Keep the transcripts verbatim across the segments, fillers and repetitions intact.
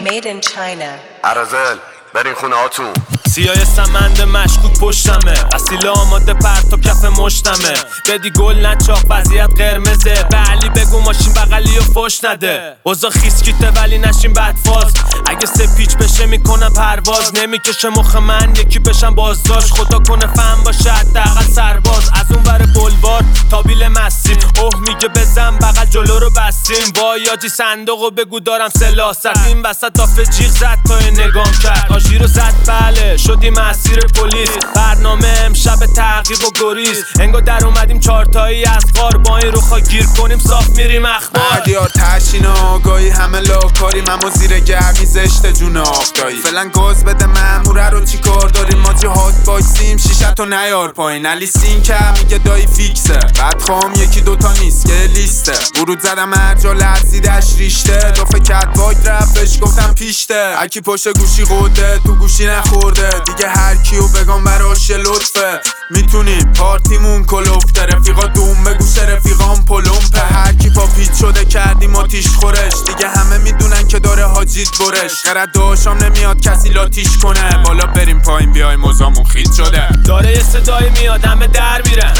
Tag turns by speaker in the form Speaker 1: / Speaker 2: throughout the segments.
Speaker 1: Made in China.
Speaker 2: ارزل برین خونه هاتون.
Speaker 3: سیاه سمند مشکوک پشتمه، اصیل آماده پرتاب کف مشتمه. بدی گل نچاق وضعیت قرمزه، به علی بگو ماشین بغلی و فش نده. اوضاع خیسکیته ولی نشین بدفاز، اگه سپیچ بشه میکنم پرواز. نمیکشه مخ من یکی بشم بازداشت، خدا کنه فهم باشه حداقل سرباز. از اون ور بلوار تا بیل مسیم، اوه میگه بزن بغل جلو رو بستیم. وای آجی صندوقو بگو دارم سلاست، این وسط دافه جیغ زد تا نگام کرد. آژی رو زد بله شدیم اسیر پلیس، برنامه امشب تعقیب و گریز. انگار در اومدیم چارتایی از غار، با این روخا گیر کنیم صاف میریم اخبار.
Speaker 4: عدیار تشین آگاهی همه لاکاریم، اما زیر گرمی زشت جون آفتایی. فعلا گاز بده ماموره رو چی کار داریم، ما جهات باکسیم شیشتو نیار پایین. علی سین که میگه دایی فیکسه، بعد خواهم یکی دوتا نیست که لیسته. ورود زدم هر جا لرزیدش ریشته، دافه کت واک رفتش گفتم پیشته. اکی پشت گوشی قده تو گوشی نخورده، دیگه هر کیو بگم براش لطفه. میتونیم پارتیمون کلوفته، رفیقا دوم بگوش رفیقام پلومپه. هر کی پا پیچ شده کردیم آتیش خورش، دیگه همه میدونن که داره حاجیت برش. غرد داشام نمیاد کسی لاتیش کنه، بالا بریم پایین بیای موزامون خیت شده.
Speaker 3: داره یه صدایی میاد همه در میرن،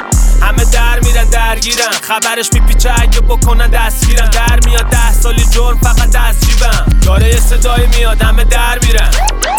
Speaker 3: همه در میرن درگیرن. خبرش میپیچه اگه بکنن دستگیرن، در میاد ده سالی جرم فقط از جیبم. داره یه صدایی میاد همه در میرن،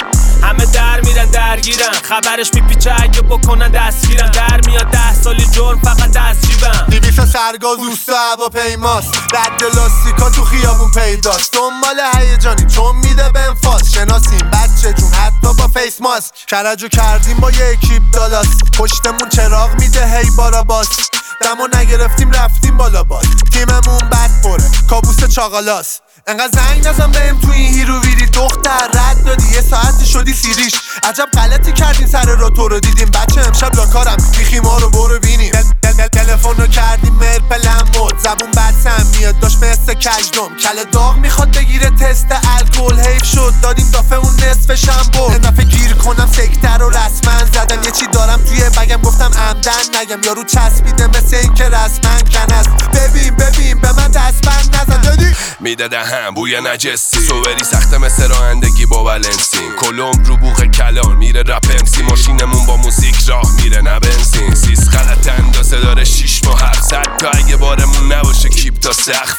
Speaker 3: همه در میرن درگیرن. خبرش میپیچه اگه بکنن دستگیرن، در میاد ده سالی جرم فقط از جیبم.
Speaker 5: دیویسا سرگاز اوستا هوا پیماست، رد لاستیکا تو خیابون پیداست. دنبال هیجانی چون میده بنفاز، شناسیم بچه جون حتی با فیس ماسک. کرجو کردیم با یه اکیپ دالاس، پشتمون چراغ میده هی بارا باس. دمو نگرفتیم رفتیم بالا باز، تیممون بد پره کابوس چاقالاس. انقدر زنگ نزن بهم تو این هیرو ویری، دختر رد دادی یه ساعت شدی سیریش. عجب غلطی کردین سر را تو رو دیدیم، بچه امشب لاکارم بیخی ما رو برو بینیم. تلفن رو کردیم مرپلم مد، زبون بد سم میاد داشت مثل کجدم. کل داغ میخواد بگیره تست الکل، حیف شد دادیم دافه اون نصفش هم برد. این دفعه گیر کنم سکتر رو رسما زدم، یه چی دارم توی بگم گفتم عمدن نگم. یارو چسبیده مثل این که رسما کن است. ببین ببین به من دست بند نزن دادی
Speaker 6: میده دهم بوی نجسی، سوبری سخته مثل رانندگی با ولنسین. کلم رو بوغ کلان میره رپ امسی، ماشینمون با موزیک راه میره نه بنزین. سیس غلط اندازه داره شیش ماه حق زد، تا اگه بارمون نباشه کیپ تا سقف.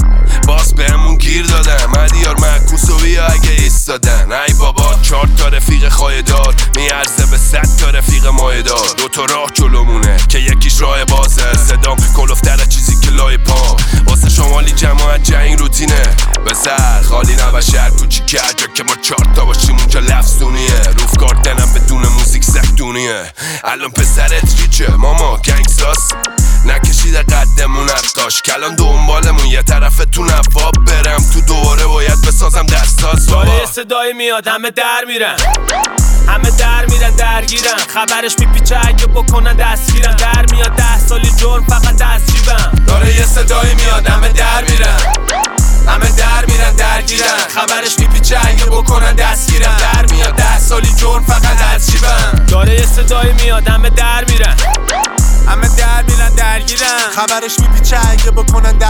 Speaker 6: باز بهمون گیر دادن مدیار معکوس و بیا اگه ایستادن. ای بابا چهار تا رفیق خایدار میارزه به صد تا رفیق مایدار. دو تا راه جلومونه که یکیش راه بازه، صدام کلوفتره چیزی که لای پا. واسه شمالی جماعت جنگ روتینه، بسر خالی نباشه هر کوچی که جا که ما چهار تا باشیم اونجا لفظونیه. روفکار دنم بدون موزیک سختونیه. الان پسرت ریچه ماما گنگستاس، نکشیده قدمون ارتاش. کلان دنبالمون یه طرف تو نواب، برم تو دوباره باید بسازم دستاز.
Speaker 3: داره یه صدایی میاد همه در میرن، همه در میرن درگیرن. خبرش میپیچه اگه بکنن دستگیرن، در میاد ده سالی جرم فقط از جیبم.
Speaker 4: داره یه صدایی میاد همه در میرن، همه در میرن درگیرن. خبرش میپیچه اگه بکنن دستگیرن، در میاد ده سالی جرم فقط از جیبم.
Speaker 3: داره یه صدایی میاد همه در میرن،
Speaker 4: همه در میرن درگیرن.
Speaker 5: خبرش میپیچه اگه بکنن